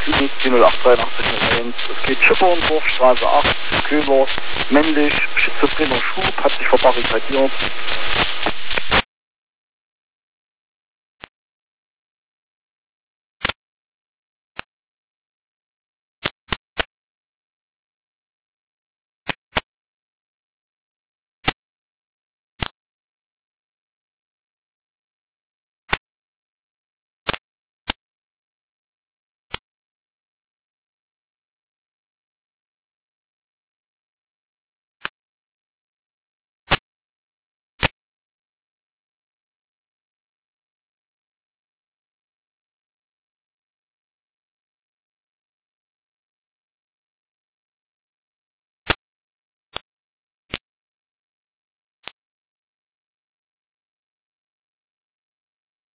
Klinik 4088301. Es geht Schipperndorf, Straße 8, Köber, männlich, schizophrener Schub, hat sich verbarrikadiert.